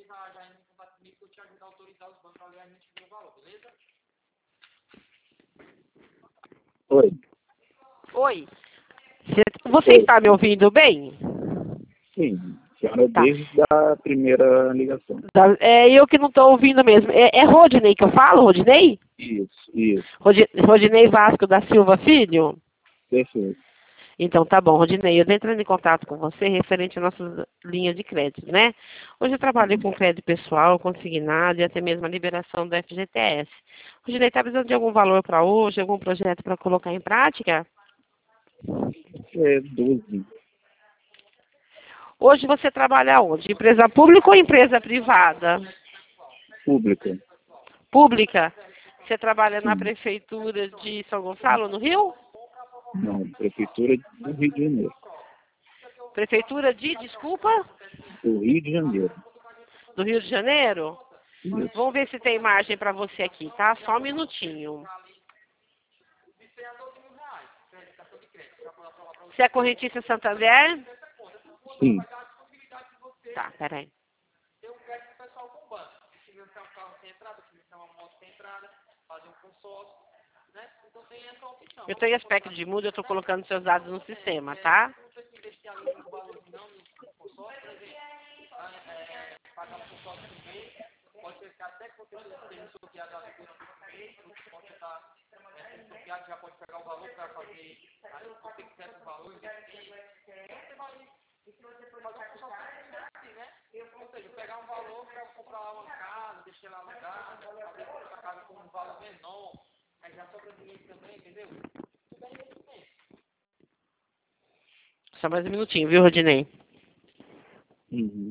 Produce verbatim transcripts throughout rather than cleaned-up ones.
já, já entra em contato comigo que eu te ajudo a autorizar os bancos a ler a gente ver o valor, beleza? Oi. Oi. Você está me ouvindo bem? Sim, senhora, Tá. desde a primeira ligação. Tá, é eu que não estou ouvindo mesmo. É, é Rodney que eu falo, Rodney? Isso, isso. Rodi- Rodney Vasco da Silva Filho? Perfeito. Então, tá bom, Rodinei, eu estou entrando em contato com você referente à nossa linha de crédito, né? Hoje eu trabalho com crédito pessoal, consignado e até mesmo a liberação do F G T S. Rodinei, está precisando de algum valor para hoje, algum projeto para colocar em prática? É doze. Hoje você trabalha onde? Empresa pública ou empresa privada? Pública. Pública. Você trabalha na Sim. prefeitura de São Gonçalo, no Rio? Não, Prefeitura do Rio de Janeiro. Prefeitura de, desculpa? Do Rio de Janeiro. Do Rio de Janeiro? Isso. Vamos ver se tem margem para você aqui, tá? Só um minutinho. Você é correntista Santander? Sim. Tá, peraí. Tem um crédito pessoal com o banco. Se financiar um carro sem entrada, financiar uma moto sem entrada, fazer um consórcio, né? Então tem essa opção. Eu tenho aspecto de muda, eu estou colocando seus dados no sistema, tá? Não precisa investir ali no valor não no consórcio, por exemplo, é, pagar um consórcio por mês, pode ser que até que você seja sorteado a depois do mês, você pode estar é, sorteado, já pode pegar o valor para fazer, aí se você quiser o valor, investir, você vai fazer um consórcio assim, né? Ou seja, pegar um valor para comprar lá uma casa, deixar lá alugado, fazer outra casa com um valor menor, aí já sobra dinheiro também, entendeu? Tudo é investimento. Só mais um minutinho, viu, Rodinei? Uhum.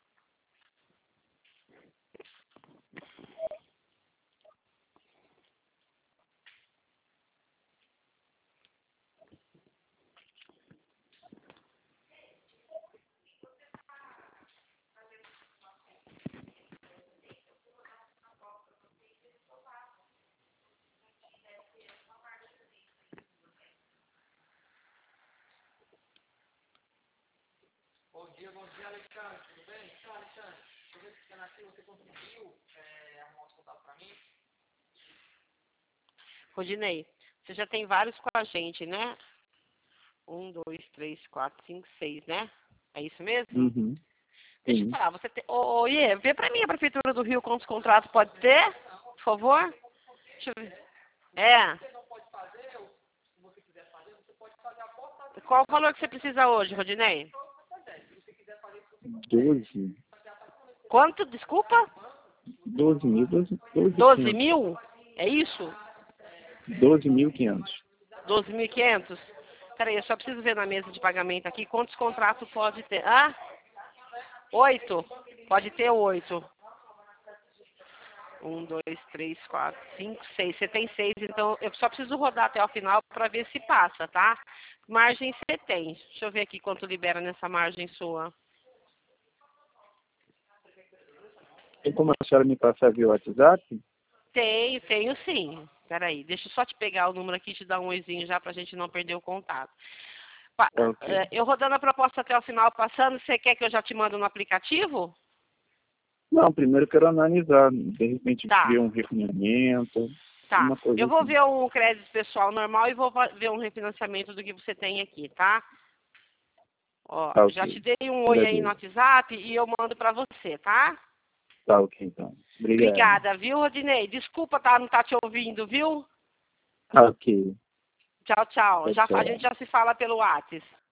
Bom dia, bom dia, Alexandre. Tudo bem? Então, Alexandre, deixa eu ver se aqui você conseguiu é, arrumar os contatos para mim. Rodinei, você já tem vários com a gente, né? Um, dois, três, quatro, cinco, seis, né? É isso mesmo? Uhum. Deixa eu Sim. falar, você tem... Ô, ô, Iê, vê pra mim a Prefeitura do Rio quantos contratos pode ter, por favor? Deixa eu ver. É. Qual o valor que você precisa hoje, Rodinei? doze. Quanto, desculpa? doze mil. doze, doze, doze quinhentos. mil? É isso? doze mil e quinhentos. doze mil e quinhentos? Peraí, eu só preciso ver na mesa de pagamento aqui quantos contratos pode ter. Ah? Oito? Pode ter oito. Um, dois, três, quatro, cinco, seis. Você tem seis, então eu só preciso rodar até o final para ver se passa, tá? Margem você tem. Deixa eu ver aqui quanto libera nessa margem sua. Tem como a senhora me passar via WhatsApp? Tenho, tenho sim. Peraí, deixa eu só te pegar o número aqui e te dar um oizinho já pra gente não perder o contato. Pa- Ok. eh, Eu rodando a proposta até o final, passando, você quer que eu já te mando no aplicativo? Não, primeiro eu quero analisar. De repente Tá. ver um refinamento, Tá. uma coisa Eu vou assim. ver um crédito pessoal normal e vou va- ver um refinanciamento do que você tem aqui, tá? Ó, Tá já ok. te dei um oi aí no Agradeço. WhatsApp e eu mando pra você, tá? Tá ok, então. Obrigado. Obrigada, viu, Rodinei? Desculpa tá, não tá te ouvindo, viu? Tá ok. Tchau, tchau. Tchau, Já, a tchau. gente já se fala pelo WhatsApp.